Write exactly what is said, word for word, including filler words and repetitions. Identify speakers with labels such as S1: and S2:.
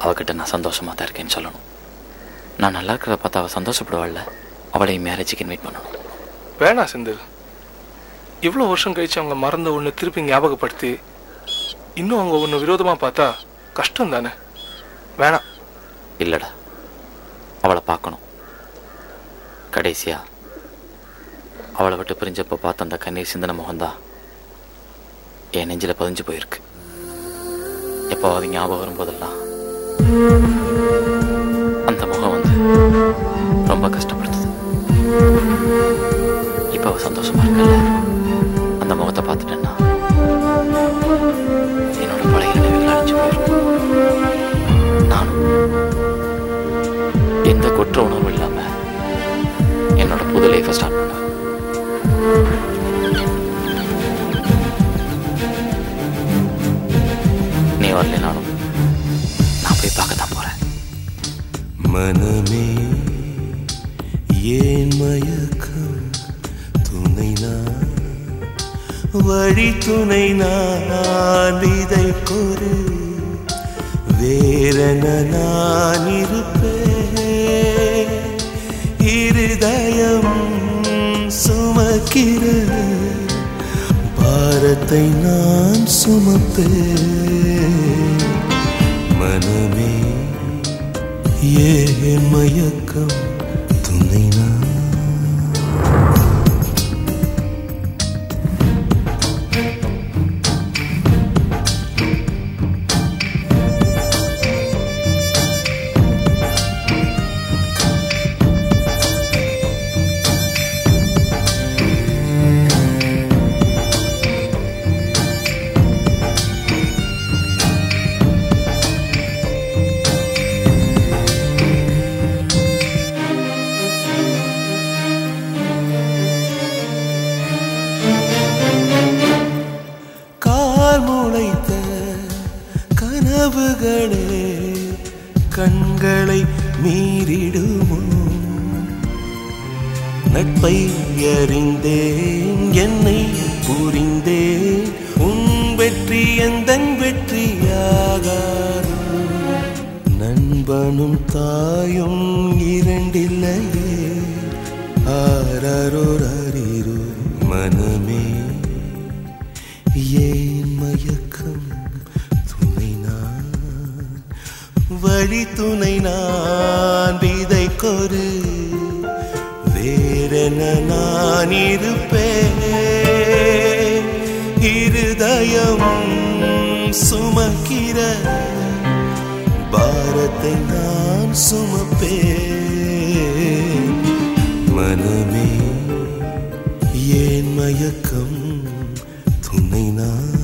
S1: அவகிட்ட நான் சந்தோஷமாக தான் இருக்கேன்னு சொல்லணும். நான் நல்லா இருக்கிறத பார்த்து அவள் சந்தோஷப்படுவாள்ல, அவளையும் மேரேஜுக்கு இன்வைட் பண்ணணும்.
S2: வேணா செந்தில், இவ்வளோ வருஷம் கழிச்சு அவங்க மறந்த ஒன்று திருப்பி ஞாபகப்படுத்தி இன்னும் அவங்க ஒன்று விரோதமாக பார்த்தா கஷ்டம் தானே. வேணாம்.
S1: இல்லைடா, அவளை பார்க்கணும். கடைசியா அவளை விட்டு பிரிஞ்சப்போ பார்த்த அந்த கண்ணீர் சிந்தன முகம்தான் என் நெஞ்சில் பதிஞ்சு போயிருக்கு. எப்போ அது ஞாபகம் வரும்போதெல்லாம் அந்த முகம் வந்து ரொம்ப கஷ்டப்படுத்துது. இப்போ அவ சந்தோஷமா இருக்கல, அந்த முகத்தை பார்த்துட்டேன்னா என்னோட பழைய நினைவுகள் அழிஞ்சு போயிருக்கும். நானும் எந்த குற்ற உணர்வும் இல்லாம என்னோட புது லைஃபை ஸ்டார்ட் பண்ணுவேன். நீ வரலனாலும் நான் போய் பார்க்கத்தான் போறேன்.
S3: மனமே ஏன் மயக்கம், துணை நான் வழி துணை நான் இதை கொரு வேறென நான் இருப்பேன். இருதயம் சுமக்கிற பாரத்தை நான் சுமப்பேன். மனமே ஏன் மயக்கம், துணை நான் முளைத்த கனவுகளே கண்களை மீறிடுமோ. நட்பை அறிந்தேன், என்னை புரிந்தேன், உன் வெற்றி எந்தன் வெற்றியாகாது. நண்பனும் தாயும் இரண்டில்லையே, ஆரரோர் அறிரு. மனமே ஏன் மயக்கம், துணை நான் வழி துணை நான் விதை கொரு வேறென நான் இருப்பேன். இருதயம் சுமக்கிற பாரத்தை நான் சுமப்பேன். மனமே ஏன் மயக்கம், துணை நான்